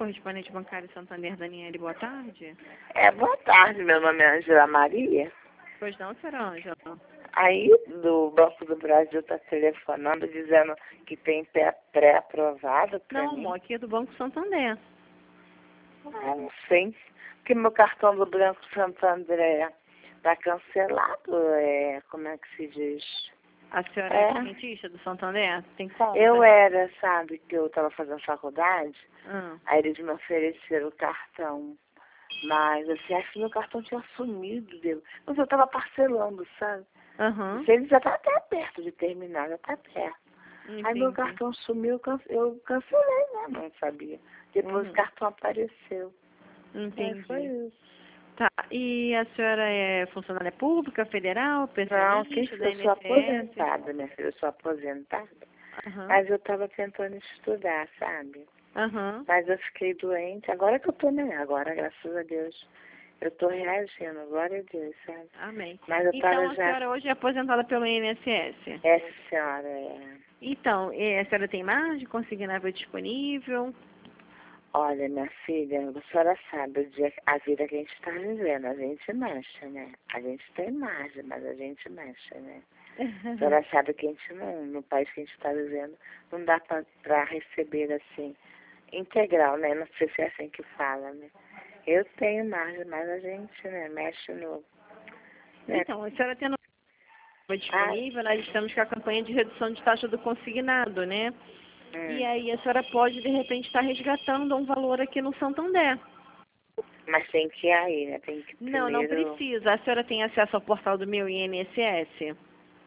correspondente bancário Santander, Daniele, boa tarde. Boa tarde, meu nome é Ângela Maria. Pois não, senhora Ângela? Aí do Banco do Brasil está telefonando dizendo que tem pré-aprovado para Não, mim. amor, aqui é do Banco Santander. Não sei, porque meu cartão do Banco Santander está cancelado, como é que se diz? A senhora é clientista do Santander? Tem conta? Eu era, sabe, que eu estava fazendo faculdade, Ah. aí eles me ofereceram o cartão. Mas, assim, acho que meu cartão tinha sumido, dele. Mas eu estava parcelando, sabe? Aham. Ele já está até perto de terminar, já está perto. Entendi. Aí meu cartão sumiu, eu cancelei, né? Não sabia. Depois o cartão apareceu. Entendi. Foi isso. Tá, e a senhora é funcionária pública, federal, Não, pensionista, da eu sou INSS? aposentada, minha filha, eu sou aposentada. Aham. Mas eu estava tentando estudar, sabe? Aham. Mas eu fiquei doente, agora que eu tô, né? Agora, graças a Deus, eu tô reagindo, glória a Deus, sabe? Amém. Mas eu Então, tava a já... senhora hoje é aposentada pelo INSS? Essa senhora Então, a senhora tem margem consignável disponível? Olha, minha filha, a senhora sabe a vida que a gente está vivendo, a gente mexe, né? A gente tem margem, mas a gente mexe, né? A senhora sabe que a gente não, no país que a gente está vivendo, não dá para receber assim, integral, né? Não sei se é assim que fala, né? Eu tenho margem, mas a gente, né, mexe no... Né? Então, a senhora tendo disponível, nós estamos com a campanha de redução de taxa do consignado, né? E aí a senhora pode, de repente, estar resgatando um valor aqui no Santander. Mas tem que ir aí, né? Tem que primeiro... Não precisa. A senhora tem acesso ao portal do meu INSS?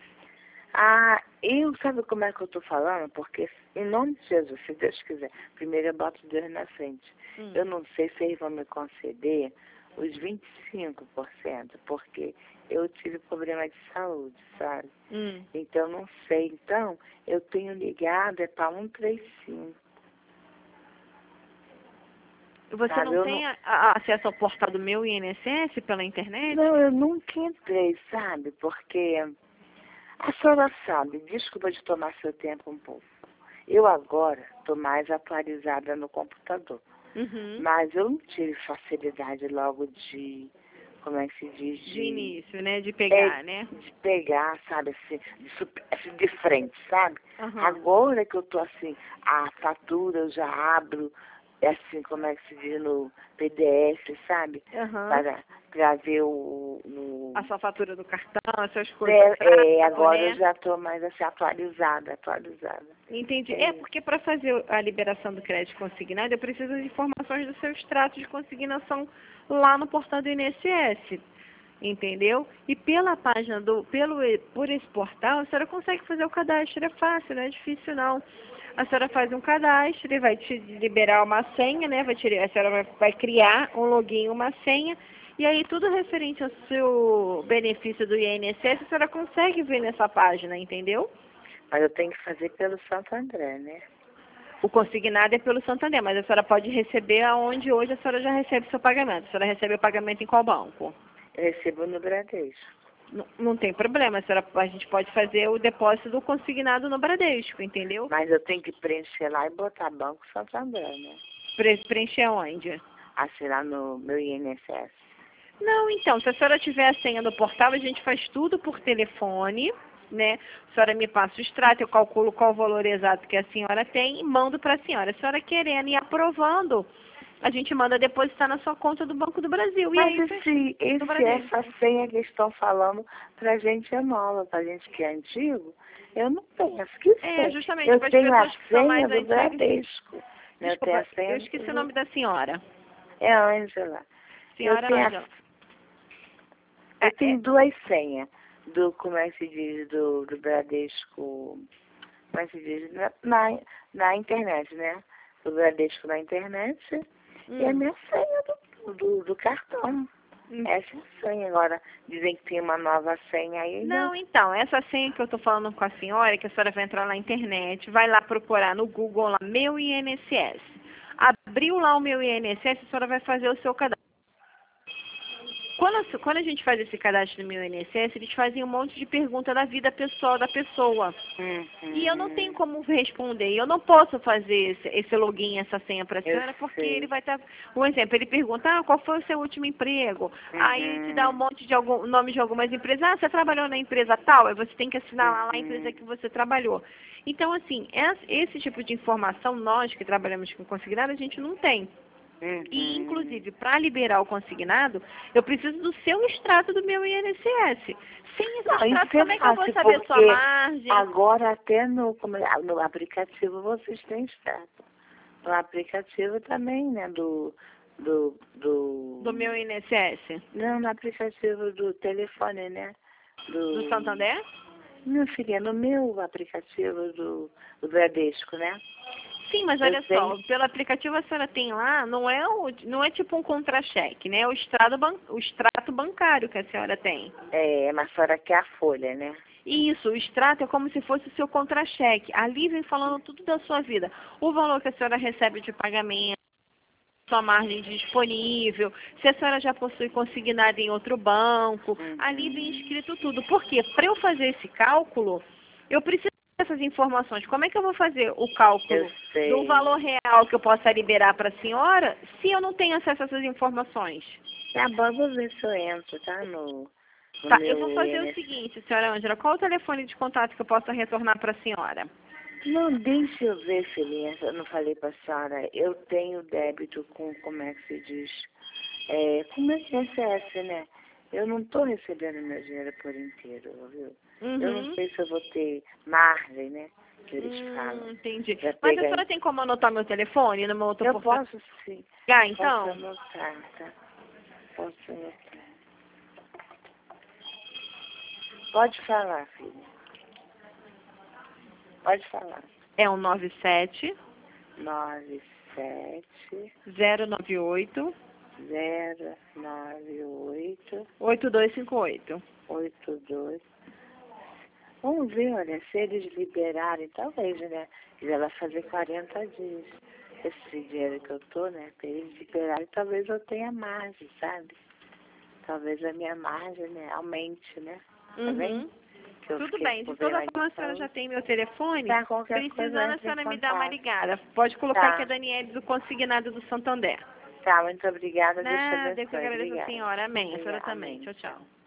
Eu sabe como é que eu tô falando? Porque, em nome de Jesus, se Deus quiser, primeiro eu boto Deus na frente. Eu não sei se eles vão me conceder os 25%, porque eu tive problema de saúde, sabe? Então, não sei. Então, eu tenho ligado, para 135. Você sabe? não tem acesso ao portal do meu INSS pela internet? Não, eu nunca entrei, sabe? Porque... A senhora sabe, desculpa de tomar seu tempo um pouco. Eu agora estou mais atualizada no computador. Mas eu não tive facilidade logo de, como é que se diz? De início, né? De pegar, né? De pegar, sabe, assim, de frente, sabe? Agora que eu estou assim, a fatura eu já abro, assim, como é que se diz, no PDF, sabe? Para ver a sua fatura do cartão, as suas coisas. Agora né? eu já estou mais assim, atualizada. Entendi. Porque para fazer a liberação do crédito consignado, eu preciso de informações do seu extrato de consignação lá no portal do INSS. Entendeu? E pela página por esse portal, a senhora consegue fazer o cadastro, é fácil, não é difícil não. A senhora faz um cadastro e vai te liberar uma senha, né? A senhora vai criar um login, uma senha, e aí tudo referente ao seu benefício do INSS, a senhora consegue ver nessa página, entendeu? Mas eu tenho que fazer pelo Santo André, né? O consignado é pelo Santander, mas a senhora pode receber aonde hoje a senhora já recebe seu pagamento. A senhora recebe o pagamento em qual banco? Eu recebo no Bradesco. Não tem problema, a gente pode fazer o depósito do consignado no Bradesco, entendeu? Mas eu tenho que preencher lá e botar Banco Santander, né? Preencher onde? Assinar no meu INSS. Não, então, se a senhora tiver a senha do portal, a gente faz tudo por telefone, né? A senhora me passa o extrato, eu calculo qual o valor exato que a senhora tem e mando para a senhora. A senhora querendo e aprovando, a gente manda depositar na sua conta do Banco do Brasil. Mas essa senha que estão falando pra gente é nova, pra gente que é antigo, eu não penso que seja. Justamente, eu para as tenho pessoas a que são senha mais do antigas. Bradesco. Desculpa, eu esqueci o nome da senhora. É a Ângela. Senhora Ângela. Eu tenho duas senhas como é que se diz, do Bradesco, como é que se diz, na internet, né? Do Bradesco na internet e a minha senha do cartão. Essa é a senha. Agora, dizem que tem uma nova senha aí. Não, então, essa senha que eu estou falando com a senhora, que a senhora vai entrar na internet, vai lá procurar no Google, lá, meu INSS. Abriu lá o meu INSS, a senhora vai fazer o seu cadastro. Quando a gente faz esse cadastro no meu INSS, eles fazem um monte de pergunta da vida pessoal da pessoa. E eu não tenho como responder. Eu não posso fazer esse login, essa senha para a senhora, porque ele vai estar... Um exemplo, ele pergunta, qual foi o seu último emprego? Aí ele te dá um monte de nome de algumas empresas. Você trabalhou na empresa tal? Aí você tem que assinar lá a empresa que você trabalhou. Então, assim, esse tipo de informação, nós que trabalhamos com consignado, a gente não tem. E, inclusive, para liberar o consignado, eu preciso do seu extrato do meu INSS. Sem esse extrato, como é que eu vou saber sua margem? Agora, até no aplicativo, vocês têm extrato. No aplicativo também, né? Do meu INSS? Não, no aplicativo do telefone, né? Do Santander? Minha filha, no meu aplicativo do Bradesco, né? Sim, mas olha só, pelo aplicativo a senhora tem lá, não é tipo um contra-cheque, né? É o extrato bancário que a senhora tem. Mas a senhora quer a folha, né? Isso, o extrato é como se fosse o seu contra-cheque. Ali vem falando tudo da sua vida. O valor que a senhora recebe de pagamento, sua margem disponível, se a senhora já possui consignado em outro banco. Ali vem escrito tudo. Por quê? Para eu fazer esse cálculo, eu preciso dessas informações. Como é que eu vou fazer o cálculo do valor real que eu possa liberar para a senhora se eu não tenho acesso a essas informações? Tá bom, vou ver se eu entro, tá? Tá, eu vou fazer o seguinte, senhora Ângela, qual o telefone de contato que eu possa retornar para a senhora? Não, deixa eu ver, filhinha, eu não falei para a senhora, eu tenho débito com, como é que se diz, como é que é INSS, né? Eu não estou recebendo meu dinheiro por inteiro, viu? Eu não sei se eu vou ter margem, né? Que eles falam. Entendi. Mas a senhora tem como anotar meu telefone numa outra oportunidade? Eu posso sim. Então? Posso anotar, tá? Posso anotar. Pode falar, filha. Pode falar. É o 97 098 8258. 82. Vamos ver, olha, se eles liberarem, talvez, né? Já vai fazer 40 dias. Esse dinheiro que eu tô, né? Para eles liberarem, talvez eu tenha margem, sabe? Talvez a minha margem, né, aumente, né? Tá bem? Tudo bem, de toda forma a senhora já tem meu telefone. Tá, qualquer Precisando, a senhora me dá uma ligada. Pode colocar que é Daniele do Consignado do Santander. Tá, muito obrigada. Nada, eu que agradeço a senhora. Amém. A senhora também. Tchau, tchau.